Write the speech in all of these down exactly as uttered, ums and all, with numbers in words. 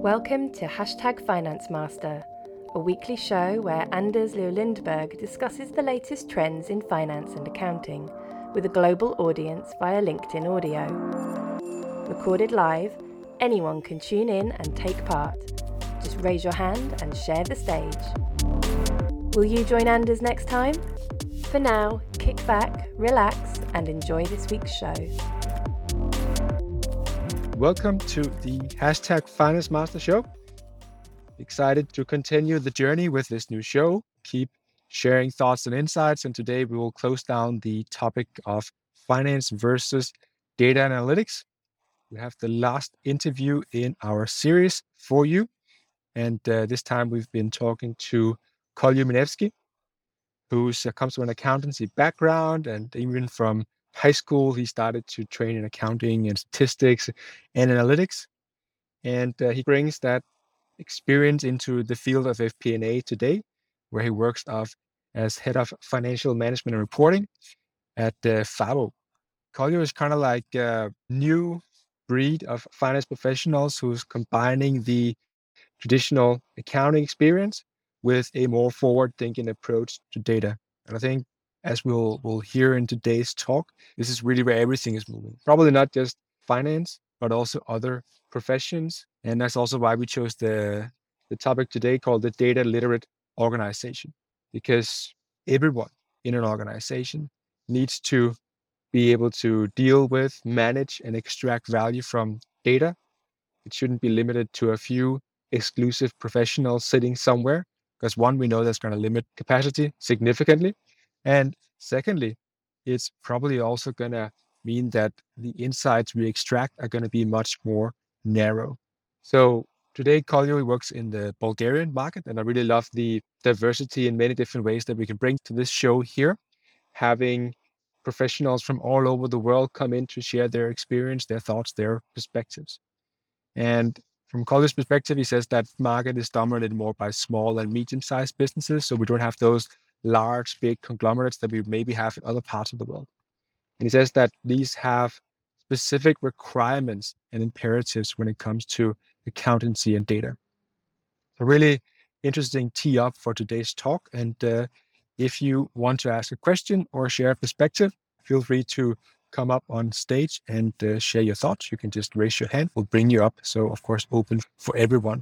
Welcome to Hashtag Finance Master, a weekly show where Anders Leo Lindberg discusses the latest trends in finance and accounting with a global audience via LinkedIn audio. Recorded live, anyone can tune in and take part. Just raise your hand and share the stage. Will you join Anders next time? For now, kick back, relax, and enjoy this week's show. Welcome to the Hashtag Finance Master Show. Excited to continue the journey with this new show. Keep sharing thoughts and insights. And today we will close down the topic of finance versus data analytics. We have the last interview in our series for you. And uh, this time we've been talking to Koljo Minevski, who uh, comes from an accountancy background, and even from high school, he started to train in accounting and statistics and analytics. And uh, he brings that experience into the field of F P and A today, where he works off as head of financial management and reporting at uh, Fabo. Koljo is kind of like a new breed of finance professionals who's combining the traditional accounting experience with a more forward-thinking approach to data. And I think, as we'll we'll hear in today's talk, this is really where everything is moving. Probably not just finance, but also other professions. And that's also why we chose the, the topic today called the data literate organization, because everyone in an organization needs to be able to deal with, manage, and extract value from data. It shouldn't be limited to a few exclusive professionals sitting somewhere, because one, we know that's going to limit capacity significantly. And secondly, it's probably also going to mean that the insights we extract are going to be much more narrow. So today, Koljo works in the Bulgarian market, and I really love the diversity in many different ways that we can bring to this show here, having professionals from all over the world come in to share their experience, their thoughts, their perspectives. And from Koljo's perspective, he says that market is dominated more by small and medium-sized businesses, so we don't have those large, big conglomerates that we maybe have in other parts of the world. And he says that these have specific requirements and imperatives when it comes to accountancy and data. A really interesting tee up for today's talk. And uh, if you want to ask a question or share a perspective, feel free to come up on stage and uh, share your thoughts. You can just raise your hand. We'll bring you up. So, of course, open for everyone.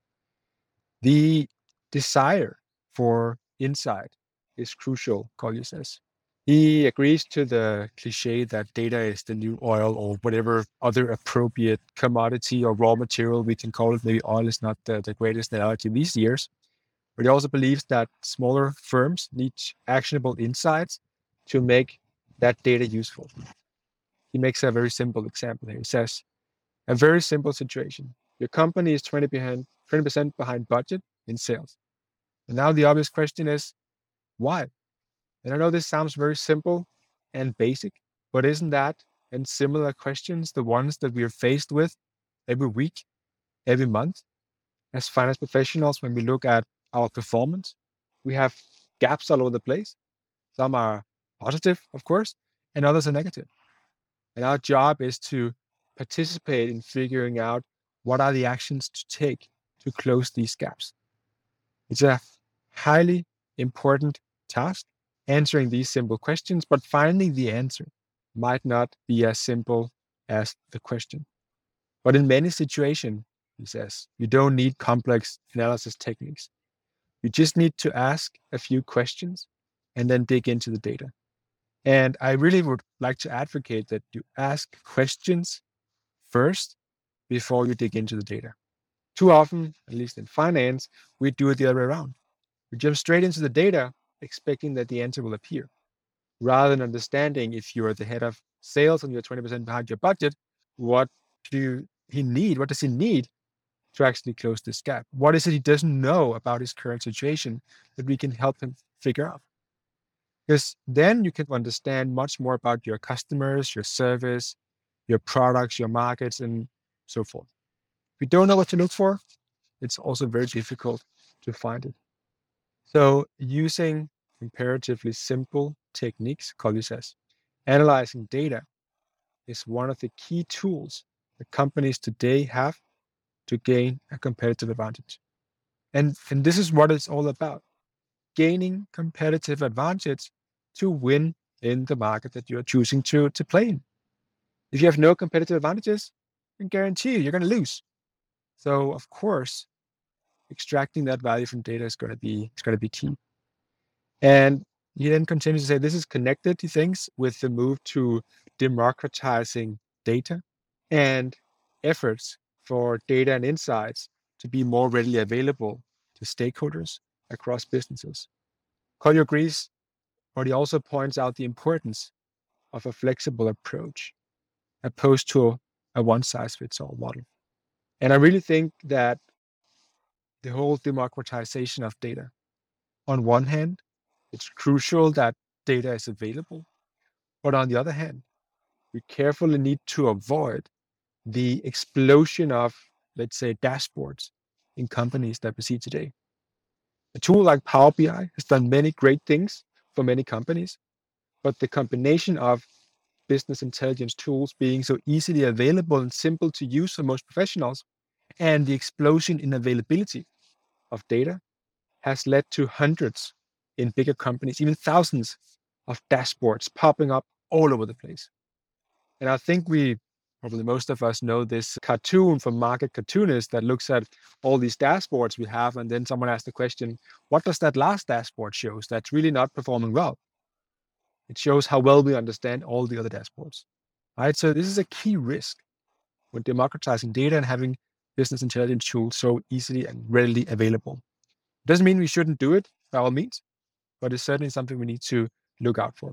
The desire for insight is crucial, Koljo says. He agrees to the cliche that data is the new oil, or whatever other appropriate commodity or raw material we can call it. Maybe oil is not the, the greatest analogy these years. But he also believes that smaller firms need actionable insights to make that data useful. He makes a very simple example here. He says, a very simple situation. Your company is twenty percent behind budget in sales. And now the obvious question is, why? And I know this sounds very simple and basic, but isn't that and similar questions the ones that we are faced with every week, every month as finance professionals when we look at our performance? We have gaps all over the place. Some are positive, of course, and others are negative. And our job is to participate in figuring out what are the actions to take to close these gaps. It's a highly important task, answering these simple questions, but finding the answer might not be as simple as the question. But in many situations, he says, you don't need complex analysis techniques. You just need to ask a few questions and then dig into the data. And I really would like to advocate that you ask questions first before you dig into the data. Too often, at least in finance, we do it the other way around. We jump straight into the data, expecting that the answer will appear, rather than understanding if you're the head of sales and you're twenty percent behind your budget, what do he need? What does he need to actually close this gap? What is it he doesn't know about his current situation that we can help him figure out? Because then you can understand much more about your customers, your service, your products, your markets, and so forth. If you don't know what to look for, it's also very difficult to find it. So using comparatively simple techniques, Koljo says, analyzing data is one of the key tools that companies today have to gain a competitive advantage. And, and this is what it's all about, gaining competitive advantage to win in the market that you're choosing to, to play in. If you have no competitive advantages, I can guarantee you, you're going to lose. So of course, extracting that value from data is going to be, it's going to be key. And he then continues to say, this is connected to things with the move to democratizing data and efforts for data and insights to be more readily available to stakeholders across businesses. Collier agrees, but he also points out the importance of a flexible approach opposed to a one-size-fits-all model. And I really think that the whole democratization of data, on one hand, it's crucial that data is available, but on the other hand, we carefully need to avoid the explosion of, let's say, dashboards in companies that we see today. A tool like Power B I has done many great things for many companies, but the combination of business intelligence tools being so easily available and simple to use for most professionals, and the explosion in availability of data has led to hundreds in bigger companies, even thousands of dashboards popping up all over the place. And I think we, probably most of us, know this cartoon from Market Cartoonist that looks at all these dashboards we have, and then someone asks the question, what does that last dashboard show that's really not performing well? It shows how well we understand all the other dashboards, right? So this is a key risk when democratizing data and having business intelligence tools so easily and readily available. Doesn't mean we shouldn't do it by all means, but it's certainly something we need to look out for.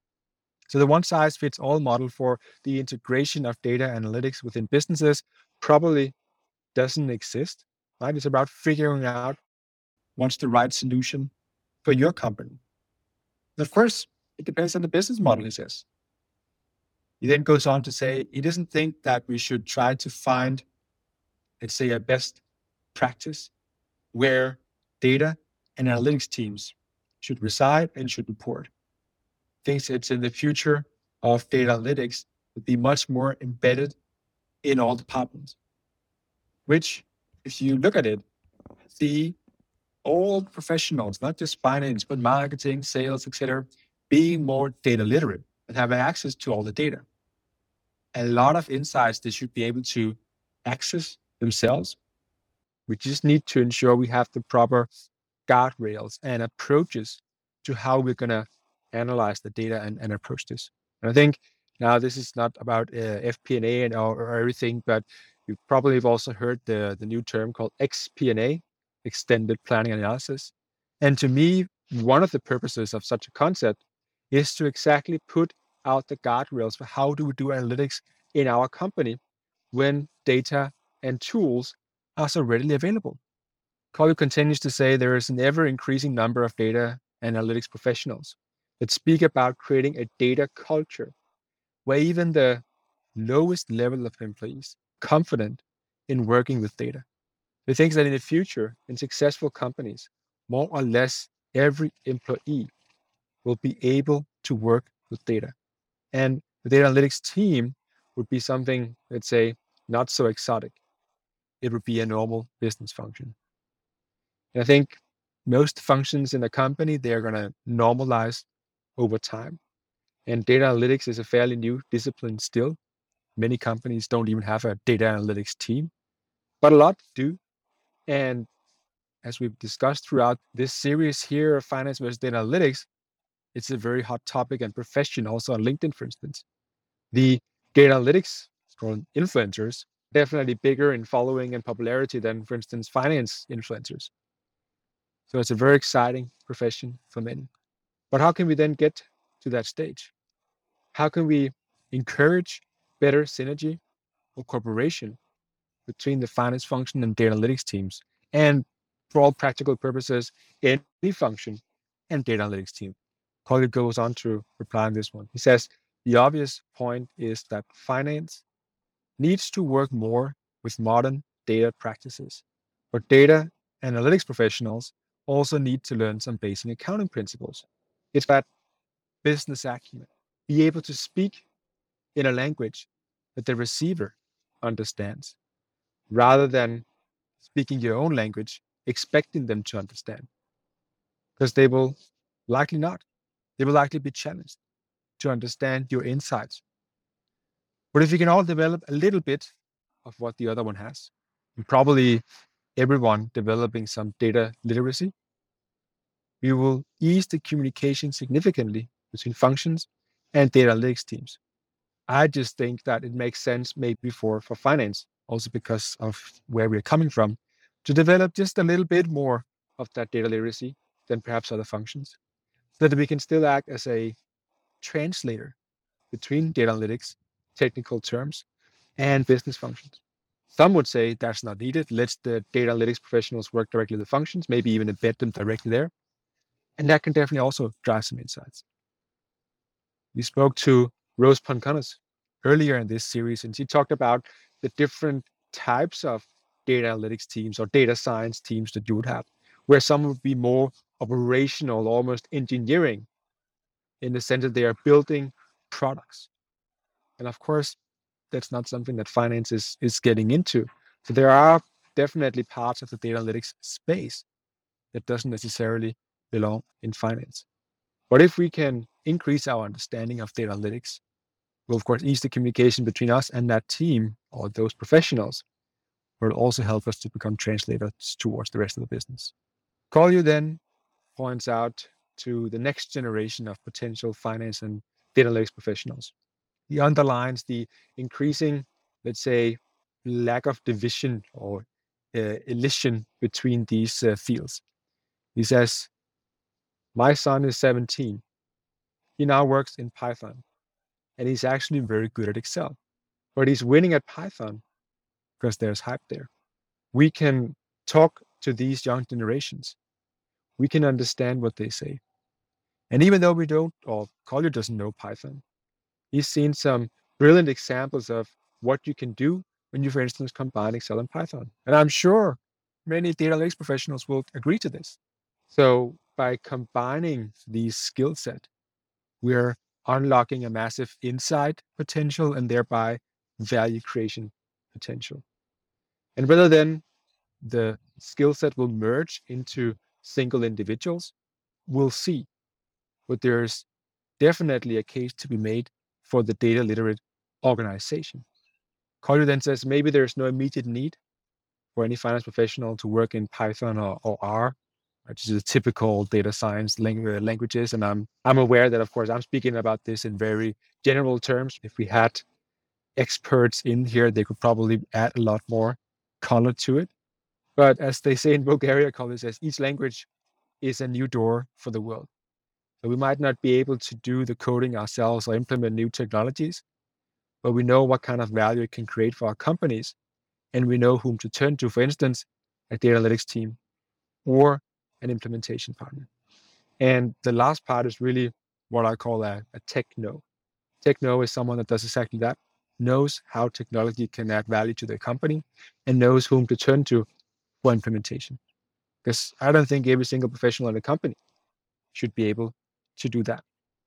So the one-size-fits-all model for the integration of data analytics within businesses probably doesn't exist, right? It's about figuring out what's the right solution for your company. And of course, it depends on the business model, he says. He then goes on to say he doesn't think that we should try to find, let's say, a best practice where data and analytics teams should reside and should report. Thinks it's in the future of data analytics to be much more embedded in all departments, which, if you look at it, the all professionals, not just finance, but marketing, sales, et cetera, being more data literate and having access to all the data. A lot of insights they should be able to access themselves. We just need to ensure we have the proper guardrails and approaches to how we're going to analyze the data and, and approach this. And I think now this is not about uh, F P and A and or, or everything, but you probably have also heard the, the new term called X P and A, Extended Planning Analysis. And to me, one of the purposes of such a concept is to exactly put out the guardrails for how do we do analytics in our company when data and tools are so readily available. Collier continues to say there is an ever-increasing number of data analytics professionals that speak about creating a data culture where even the lowest level of employees are confident in working with data. He thinks that in the future, in successful companies, more or less every employee will be able to work with data. And the data analytics team would be something, let's say, not so exotic. It would be a normal business function. And I think most functions in a company, they're going to normalize over time. And data analytics is a fairly new discipline still. Many companies don't even have a data analytics team, but a lot do. And as we've discussed throughout this series here of Finance versus Data Analytics, it's a very hot topic and profession also on LinkedIn, for instance. The data analytics, called influencers, definitely bigger in following and popularity than, for instance, finance influencers. So it's a very exciting profession for many. But how can we then get to that stage? How can we encourage better synergy or cooperation between the finance function and data analytics teams, and for all practical purposes, any function and data analytics team? Collier goes on to reply on this one. He says, the obvious point is that finance needs to work more with modern data practices, but data analytics professionals also need to learn some basic accounting principles. It's that business acumen, be able to speak in a language that the receiver understands. rather than speaking your own language, expecting them to understand, because they will likely not. They will likely be challenged to understand your insights. But if you can all develop a little bit of what the other one has, and probably everyone developing some data literacy, we will ease the communication significantly between functions and data analytics teams. I just think that it makes sense maybe for, for finance, also because of where we're coming from, to develop just a little bit more of that data literacy than perhaps other functions, so that we can still act as a translator between data analytics, technical terms, and business functions. Some would say that's not needed. Let the data analytics professionals work directly with the functions, maybe even embed them directly there. And that can definitely also drive some insights. We spoke to Rose Ponconis earlier in this series, and she talked about the different types of data analytics teams or data science teams that you would have, where some would be more operational, almost engineering, in the sense that they are building products. And of course, that's not something that finance is, is getting into. So there are definitely parts of the data analytics space that doesn't necessarily belong in finance. But if we can increase our understanding of data analytics, we'll of course ease the communication between us and that team or those professionals, but it'll also help us to become translators towards the rest of the business. Collier then points out to the next generation of potential finance and data analytics professionals. He underlines the increasing, let's say, lack of division or uh, elision between these uh, fields. He says, my son is seventeen. He now works in Python, and he's actually very good at Excel. But he's winning at Python because there's hype there. We can talk to these young generations. We can understand what they say. And even though we don't, or Collier doesn't know Python, he's seen some brilliant examples of what you can do when you, for instance, combine Excel and Python. And I'm sure many data analytics professionals will agree to this. So by combining these skill set, we're unlocking a massive insight potential and thereby value creation potential. And whether then the skill set will merge into single individuals, we'll see. But there's definitely a case to be made for the data literate organization. Collier then says maybe there's no immediate need for any finance professional to work in Python or, or R, which is the typical data science langu- languages. And I'm I'm aware that, of course, I'm speaking about this in very general terms. If we had experts in here, they could probably add a lot more color to it. But as they say in Bulgaria, Collier says, each language is a new door for the world. So we might not be able to do the coding ourselves or implement new technologies, but we know what kind of value it can create for our companies. And we know whom to turn to, for instance, a data analytics team or an implementation partner. And the last part is really what I call a, a techno. Techno is someone that does exactly that, knows how technology can add value to their company and knows whom to turn to for implementation. Because I don't think every single professional in a company should be able to do that.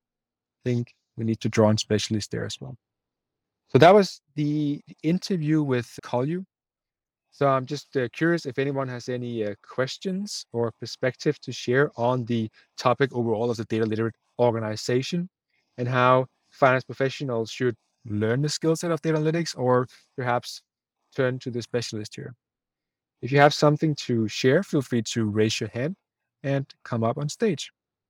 I think we need to draw on specialists there as well. So that was the interview with Collier. So I'm just uh, curious if anyone has any uh, questions or perspective to share on the topic overall of the data literate organization and how finance professionals should learn the skill set of data analytics or perhaps turn to the specialist here. If you have something to share, feel free to raise your hand and come up on stage.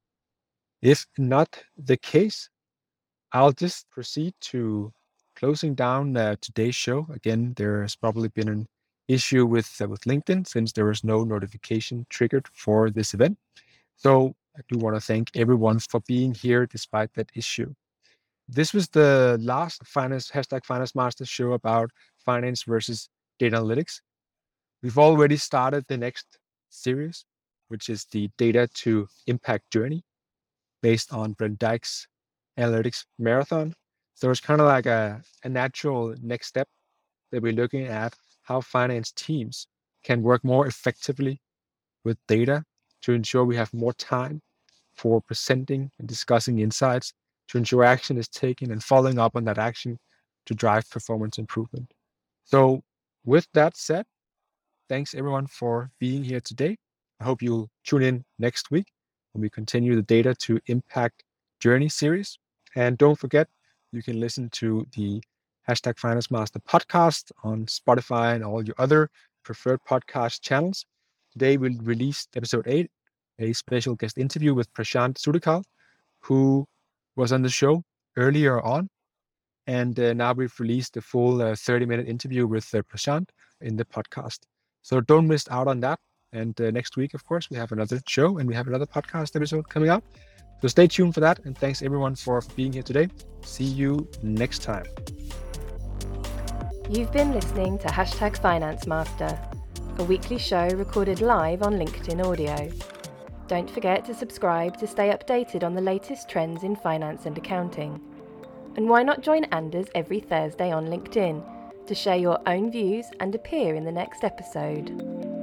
If not the case, I'll just proceed to closing down uh, today's show. Again, there has probably been an issue with uh, with LinkedIn since there was no notification triggered for this event. So I do want to thank everyone for being here despite that issue. This was the last finance hashtag Finance Master show about finance versus data analytics. We've already started the next series, which is the Data to Impact Journey, based on Brent Dyke's analytics marathon. So it's kind of like a, a natural next step that we're looking at how finance teams can work more effectively with data to ensure we have more time for presenting and discussing insights, to ensure action is taken and following up on that action to drive performance improvement. So with that said, thanks everyone for being here today. I hope you'll tune in next week when we continue the Data to Impact Journey series. And don't forget, you can listen to the Hashtag Finance Master podcast on Spotify and all your other preferred podcast channels. Today we'll release episode eight, a special guest interview with Prashant Sudhakar, who was on the show earlier on. And uh, now we've released the full uh, thirty minute interview with uh, Prashant in the podcast. So don't miss out on that. And uh, next week, of course, we have another show and we have another podcast episode coming up. So stay tuned for that. And thanks everyone for being here today. See you next time. You've been listening to Hashtag Finance Master, a weekly show recorded live on LinkedIn Audio. Don't forget to subscribe to stay updated on the latest trends in finance and accounting. And why not join Anders every Thursday on LinkedIn to share your own views and appear in the next episode?